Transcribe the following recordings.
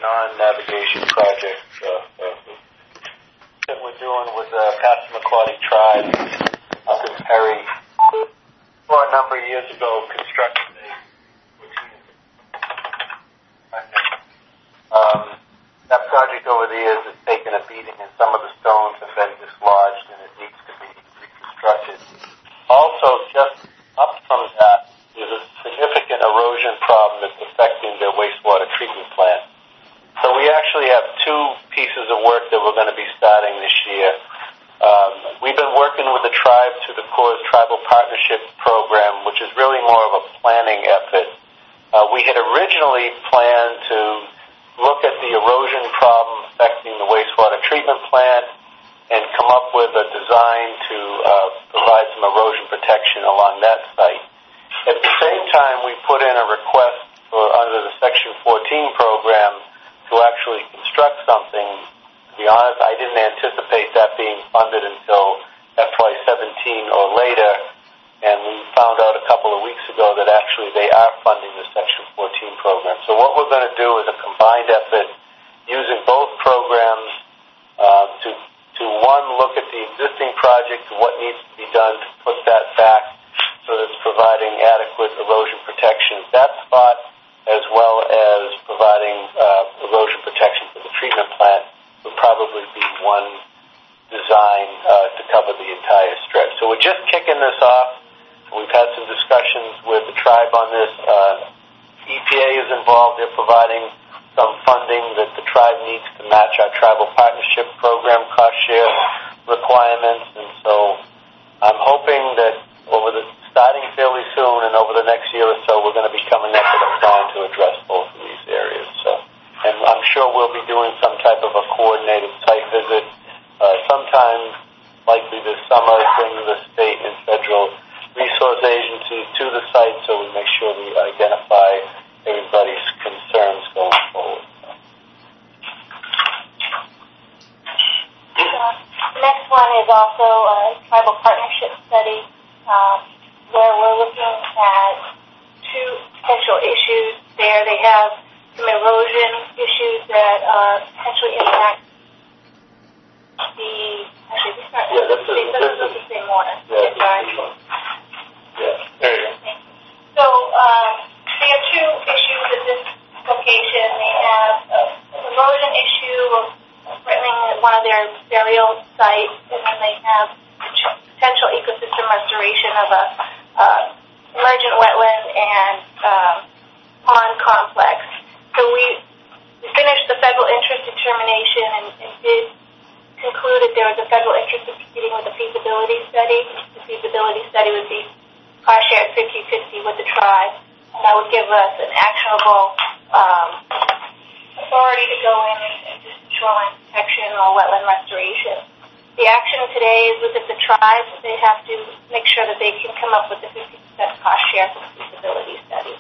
non-navigation project that we're doing with the Passamaquoddy tribe up in Perry. For a number of years ago, constructed that project over the years has taken a beating, and some of the stones have been dislodged, and it needs to be reconstructed. Also, just up from that, there's a significant erosion problem that's affecting their wastewater treatment plant. So we actually have two pieces of work that we're going to be starting this year. We've been working with the tribe through the Corps' Tribal Partnership Program, which is really more of a planning effort. We had originally planned to look at the erosion problem affecting the wastewater treatment plant and come up with a design to provide some erosion protection along that site. At the same time, we put in a request under the Section 14 program to actually construct something. To be honest, I didn't anticipate that being funded until FY17 or later, and we found out a couple of weeks ago that actually they are funding the Section 14 program. So what we're going to do is a combined effort using both programs to one, look at the existing project and what needs to be done to put that back so that it's providing adequate erosion protection at that spot, as well as providing erosion protection for the treatment plant, would probably be one design to cover the entire stretch. So we're just kicking this off. We've had some discussions with the tribe on this. EPA is involved. They're providing some funding that the tribe needs to match our tribal partnership program cost share requirements. And so I'm hoping that starting fairly soon and over the next year or so, we're going to be coming up with a plan to address both of these areas. And I'm sure we'll be doing some type of a coordinated site visit sometime, likely this summer, bringing the state and federal resource agencies to the site so we make sure we identify everybody's concerns going forward. The next one is also a tribal partnership study where we're looking at two potential issues there. They have some erosion issues that potentially impact this is the same water. There you go. So they have two issues at this location. They have an erosion issue of threatening one of their burial sites, and then they have potential ecosystem restoration of a emergent wetland and pond complex. So we finished the federal interest determination and did conclude that there was a federal interest in proceeding with a feasibility study. The feasibility study would be cost shared 50-50 with the tribe, and that would give us an actionable authority to go in and do some shoreline protection or wetland restoration. The action today is with the tribe. They have to make sure that they can come up with the 50% cost share for the feasibility study.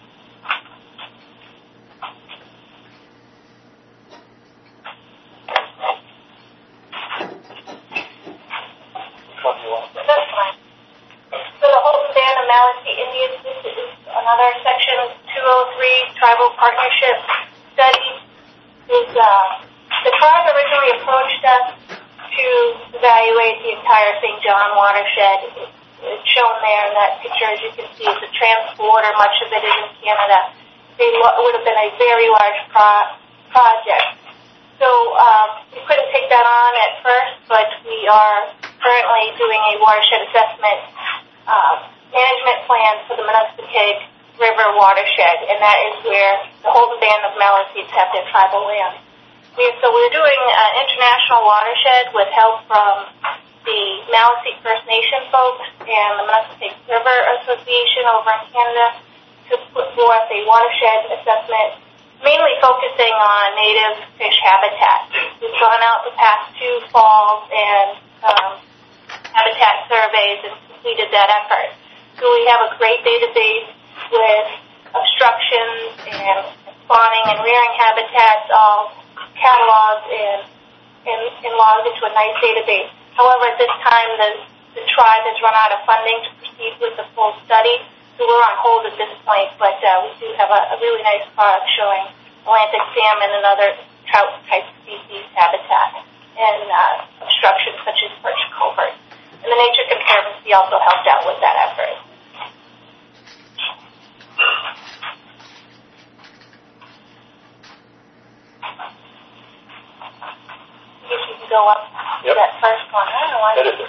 That's fine. So the Holden Band of Maliseet Indians, this is another section of 203 tribal partnership study. The tribe originally approached us to evaluate the entire St. John watershed. It's shown there in that picture. As you can see, it's a transporter. Much of it is in Canada. It would have been a very large project. So we couldn't take that on at first, but we are currently doing a watershed assessment management plan for the Manistee River watershed, and that is where the Holden Band of Maliseets have their tribal land. So we're doing an international watershed with help from the Maliseet First Nation folks and the Manistee River Association over in Canada to put forth a watershed assessment, mainly focusing on native fish habitat. We've gone out the past two falls and habitat surveys and completed that effort. So we have a great database with obstructions and spawning and rearing habitats all cataloged and logged into a nice database. However, at this time, the tribe has run out of funding to proceed with the full study, so we're on hold at this point, but we do have a really nice product showing Atlantic salmon and other trout-type species habitat, and obstructions such as perch culverts. And the Nature Conservancy also helped out with that effort. I guess you can go up to that first one. I don't know why.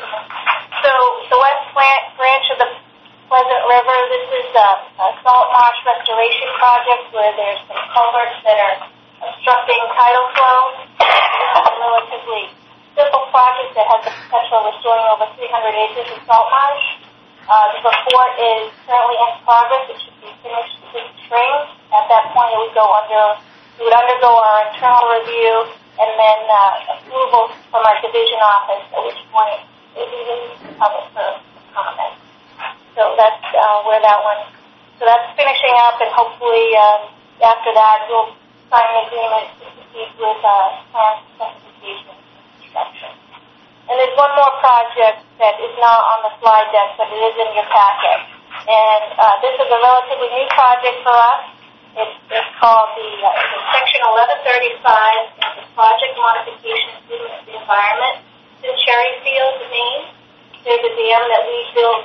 So the west branch of the Pleasant River, this is a salt marsh restoration project where there's some culverts that are obstructing tidal flow. This is a relatively simple project that has the potential of restoring over 300 acres of salt marsh. The report is currently in progress. It should be finished this spring. At that point, it would undergo our internal review and then approval from our division office, at which point it will be public for comment. So that's where that one. So that's finishing up, and hopefully after that we'll sign an agreement to proceed with plan specifications and construction. And there's one more project that is not on the slide deck, but it is in your packet. And this is a relatively new project for us. It's called the Section 1135, and the Project Modification Improvement of the Environment. It's in Cherryfield, Maine. There's a dam that we built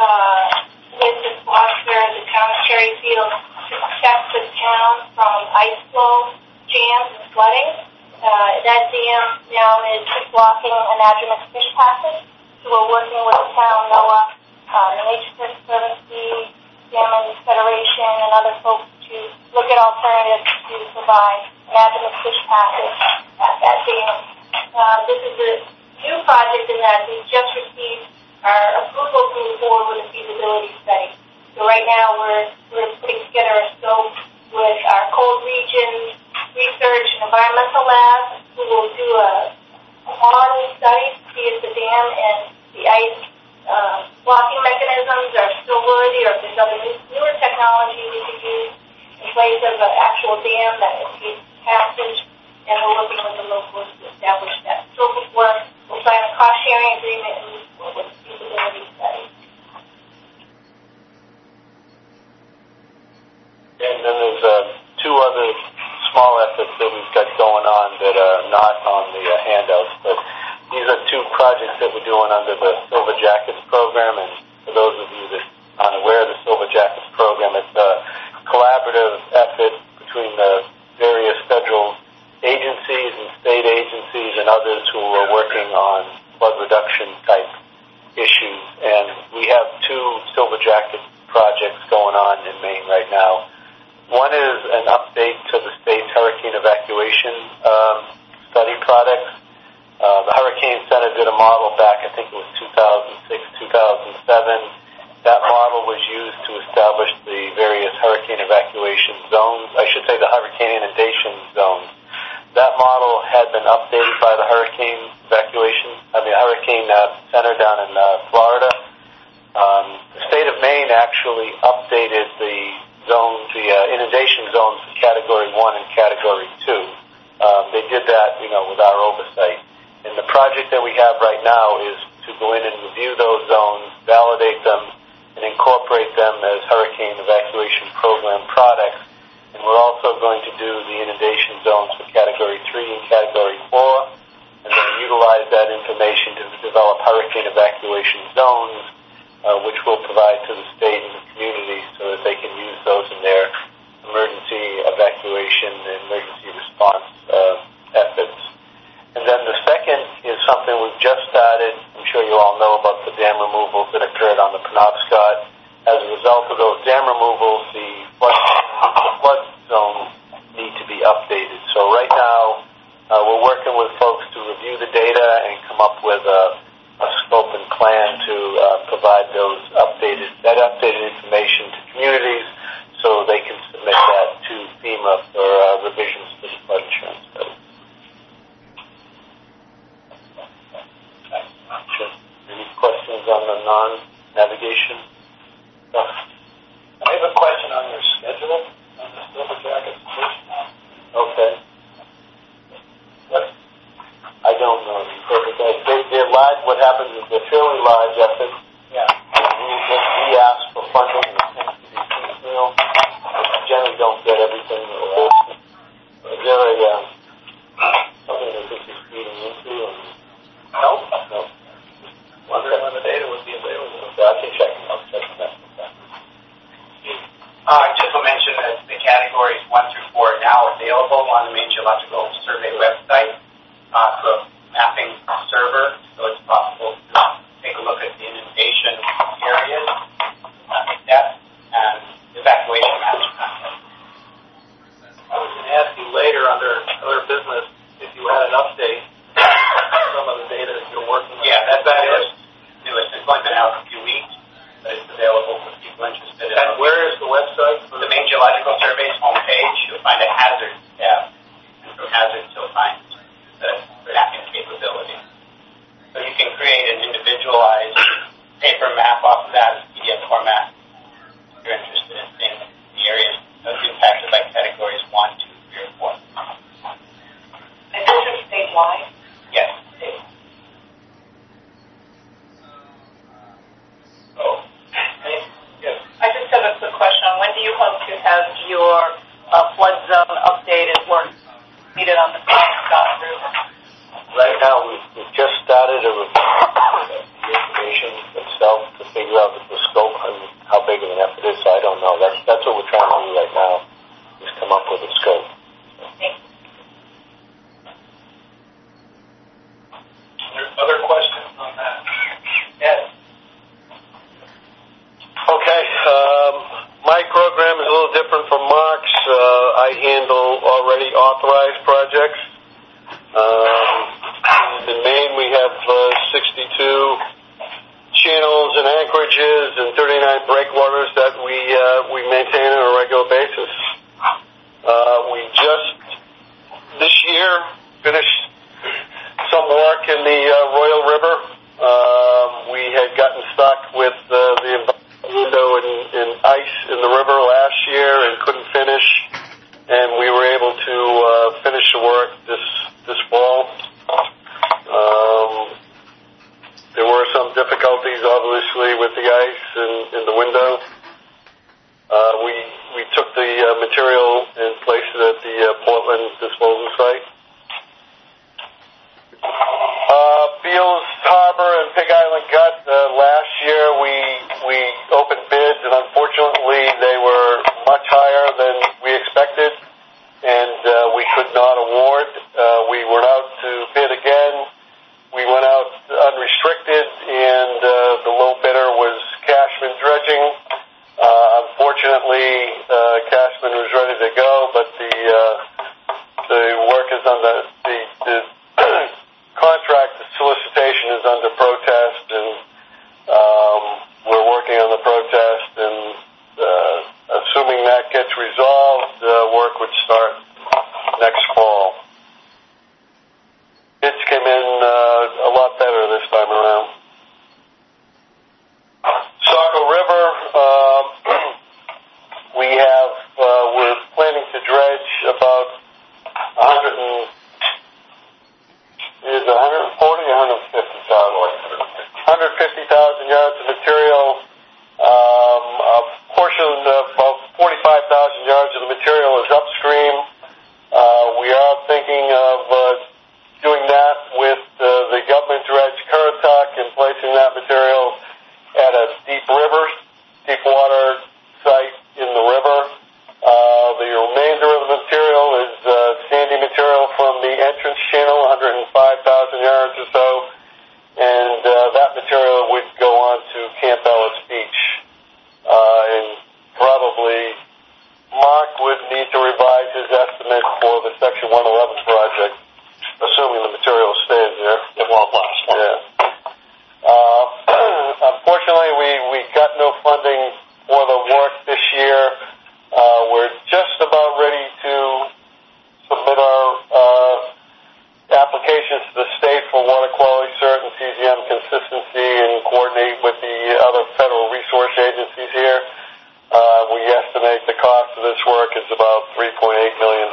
with the sponsor of the town of Cherryfield to protect the town from ice flow, jams, and flooding. That dam now is blocking anadromous fish passage. So we're working with the town, NOAA, the Nature Conservancy, Salmon Federation, and other folks to look at alternatives to provide anadromous fish passage at that dam. This is a new project in that we just received our approval to move forward with a feasibility study. So right now we're putting together a scope with our cold region research and environmental lab, who will do a modeling study to see if the dam and the ice blocking mechanisms are still worthy, or if there's other newer technology we could use in place of an actual dam that escapes passage. And we're working with the locals to establish that scope of work. We'll sign a cost-sharing agreement and move forward with a feasibility study. And then there's two other small efforts that we've got going on that are not on the handouts, but these are two projects that we're doing under the Silver Jackets program. And for those of you that aren't aware of the Silver Jackets program, it's a collaborative effort between the various federal agencies and state agencies and others who are working on flood reduction type issues. And we have two Silver Jacket projects going on in Maine right now. One is an update to the state's hurricane evacuation study products. The Hurricane Center did a model back, I think it was 2006, 2007. That model was used to establish the various hurricane evacuation zones. I should say the hurricane inundation zones. That model had been updated by the Hurricane Center down in Florida. The state of Maine actually updated the zones, the inundation zones for Category 1 and Category 2. They did that, with our oversight. And the project that we have right now is to go in and review those zones, validate them, and incorporate them as hurricane evacuation program products. And we're also going to do the inundation zones for Category 3 and Category 4, and then utilize that information to develop hurricane evacuation zones, which will provide to the state and the community so that they can use those in their emergency evacuation and emergency response efforts. And then the second is something we've just started. I'm sure you all know about the dam removals that occurred on the Penobscot. As a result of those dam removals, the flood zones need to be updated. So right now, we're working with folks to review the data and come up with a scope and plan to provide that updated information to communities so they can submit that to FEMA for revisions to the flood insurance study. Any questions on the non-navigation stuff? I have a question on your schedule on the Silver Jackets. Okay. What? I don't know. They're large. What happens is they're fairly large efforts. Yeah. We ask for funding, and the Just to mention that the categories 1 through 4 are now available on the Maine Geological Survey website through a mapping server, so it's possible to take a look at the inundation areas, depth, and evacuation management. I was going to ask you later under other business if you had an update on some of the data that you're working on. Yeah, that is new. It's only been out a few weeks, but it's available for people interested in it. And where is the website? The Maine Geological Survey's homepage, you'll find a hazard tab, and from hazards you'll find the mapping capability. So you can create an individualized paper map off of that as PDF format if you're interested in seeing the areas impacted by categories 1, 2, 3, or 4. And this is statewide? Yes. Yes. I just have a quick question. When do you hope to have your flood zone updated work needed on the Scott River? Right now, we've just started a review of the information itself to figure out the scope and how big of an effort it is. So I don't know. That's what we're trying to do right now, is come up with a scope. Other questions on that? Yes. Okay. My program is a little different from Mark's. I handle already authorized projects. In Maine, we have 62 channels and anchorages and 39 breakwaters that we maintain on a regular basis. We just this year finished some work in the Royal River. We had gotten stuck with the window and ice in the river last year and couldn't finish, and we were able to finish the work this fall. There were some difficulties, obviously, with the ice and the window. We took the material and placed it at the Portland disposal site. Beals Harbor and Pig Island Gut, last year we opened bids, and unfortunately they were much higher than we expected, and we could not award. We went out to bid again. We went out unrestricted, and the low bidder was Cashman Dredging. Unfortunately, Cashman was ready to go, but the work is on the contract, the solicitation is under protest, and we're working on the protest, and assuming that gets resolved, work would start next fall. Bids came in a lot better this time around. Saco River, we're planning to dredge about 140 or 150,000 yards of material. A portion of about 45,000 yards of the material is upstream. We are thinking of doing that with the government dredge Currituck and placing that material at a deep water site in the river. The remainder of the material is sandy material from the entrance channel, 105,000 yards or so, and that material would go on to Camp Ellis Beach. And probably Mark would need to revise his estimate for the Section 111 project, assuming the material stays there. It won't last long. Yeah. Unfortunately, we got no funding for the work this year. We're just about ready to submit our applications to the state for water quality cert and CZM consistency and coordinate with the other federal resource agencies here. We estimate the cost of this work is about $3.8 million.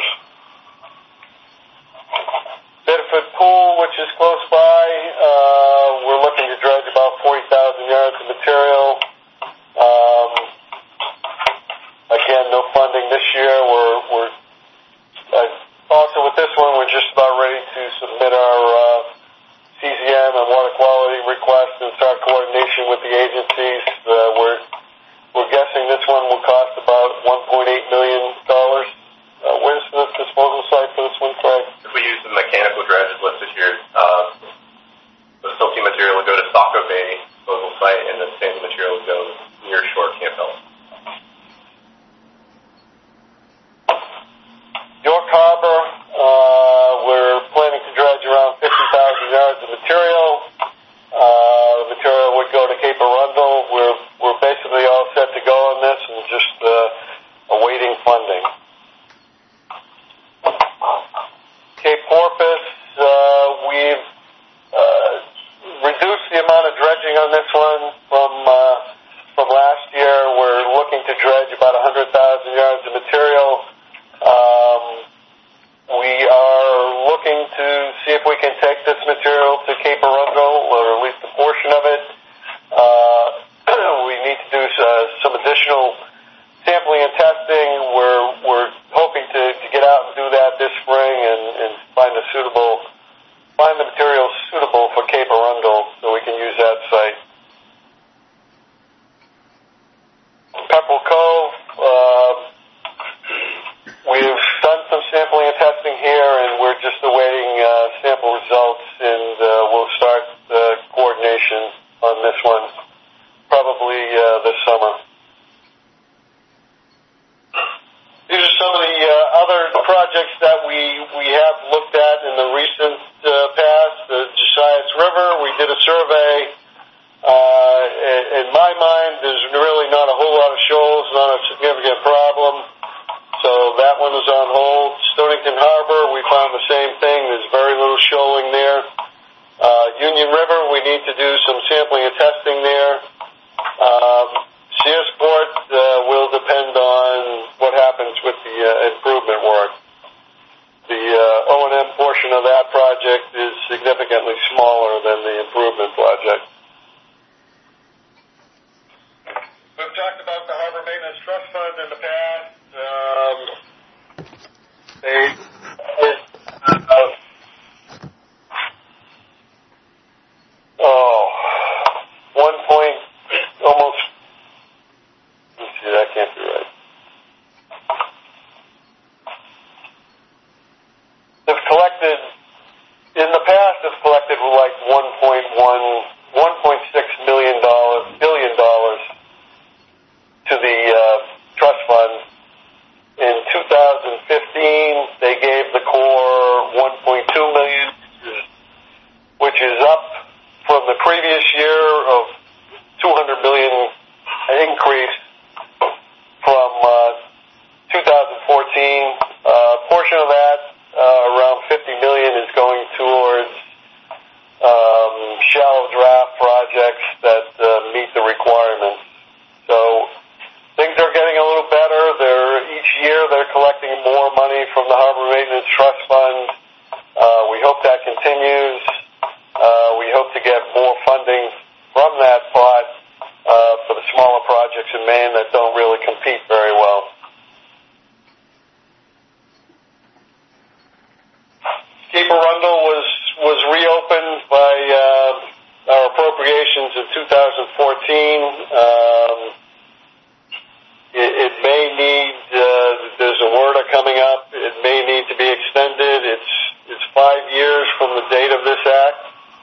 Bedford Pool, which is close by, we're looking to dredge about 40,000 yards of material. Again, no funding this year. We're also with this one, we're just about ready to submit our CZM and water quality request and start coordination with the agencies. we're guessing this one will cost about $1.8 million. Where's the disposal site for this one, Craig? If we use the mechanical dredge listed here, the silty material will go to Saco Bay disposal site, and the sandy material will go near shore Camp Hill. York Harbor, we're planning to dredge around 50,000 yards of material. The material would go to Cape Arundel. We're basically all set to go on this and just awaiting funding. Cape Porpoise, we've reduced the amount of dredging on this one from last year. We're looking to dredge about 100,000 yards of material. We are looking to see if we can take this material to Cape Arundel, or at least a portion of it. We need to do some additional sampling and testing. We're hoping to get out and do that this spring and find the material suitable for Cape Arundel so we can use that site. Pepperell Cove, we've done some sampling and testing here, and we're just awaiting sample results, and we'll start coordination on this one probably this summer. These are some of the other projects that we have looked at in the recent past. The Josias River, we did a survey. In my mind, there's really not a whole lot of shoals, not a significant problem. So that one is on hold. Stonington Harbor, we found the same thing. There's very little shoaling there. Union River, we need to do some sampling and testing there. Searsport will depend on what happens with the improvement work. The O&M portion of that project is significantly smaller than the improvement project. We've talked about the Harbor Maintenance Trust Fund in the past. That can't be right. They've collected, in the past, they've collected like $1.6 billion to the trust fund. In 2015, they gave the Corps $1.2 million, which is up from the previous year of $200 million increase from 2014. A portion of that, around $50 million, is going towards shallow draft projects that meet the requirements. So things are getting a little better. Each year they're collecting more money from the Harbor Maintenance Trust Fund. We hope that continues. We hope to get more funding from that pot for the smaller projects in Maine that don't really compete very well. Cape Arundel was reopened by our appropriations in 2014. It may need, there's a WRDA coming up, it may need to be extended. It's 5 years from the date of this act.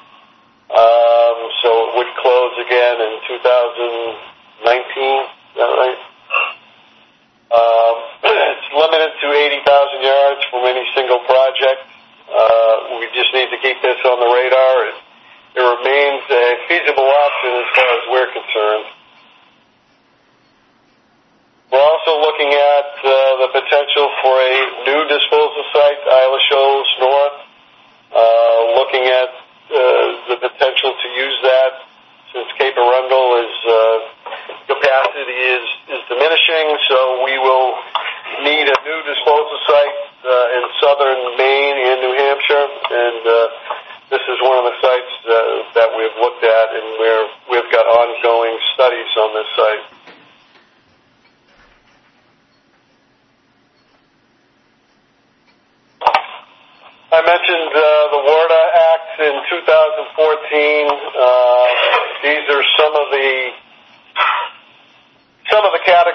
So it would close again in 2019, is that right? It's limited to 80,000 yards from any single project. We just need to keep this on the radar. It remains a feasible option as far as we're concerned. We're also looking at the potential for a new disposal site, Isla Shoals North, looking at the potential to use that since Cape Arundel capacity is diminishing, so we will need a new disposal site in southern Maine and New Hampshire, and this is one of the sites that we've looked at and where we've got ongoing studies on this site. I mentioned the WRDA Act in 2014. These are some of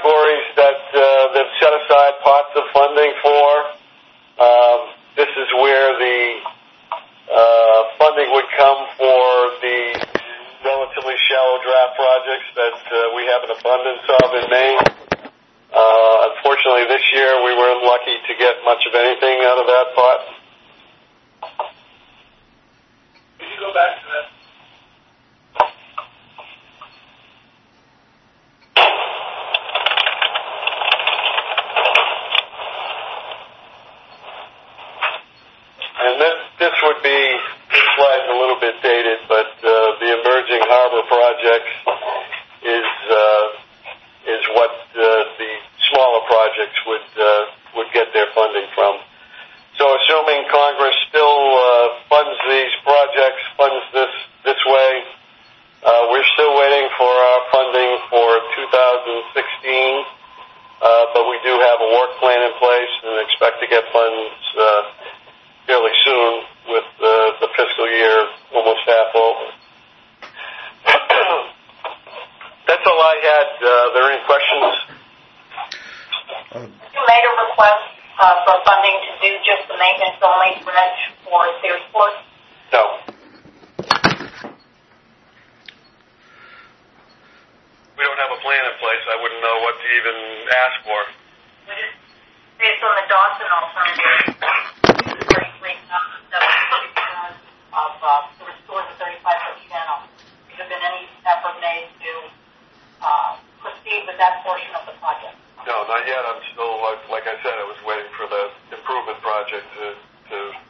categories that they've set aside pots of funding for. This is where the funding would come for the relatively shallow draft projects that we have an abundance of in Maine. Unfortunately, this year we weren't lucky to get much of anything out of that pot. Can you go back to that? And this would be, this slide's a little bit dated, but the emerging harbor projects is what the smaller projects would get their funding from. So assuming Congress still funds these projects, funds this way, we're still waiting for our funding for 2016, but we do have a work plan in place and expect to get funds fairly soon with the fiscal year almost half over. That's all I had. Are there any questions? You made a request for funding to do just the maintenance only bridge for Searsport? No. We don't have a plan in place. I wouldn't know what to even ask for. Based on the Dawson alternative, to restore the 35-foot channel, has there been any effort made to proceed with that portion of the project? No, not yet. I'm still, like I said, I was waiting for the improvement project to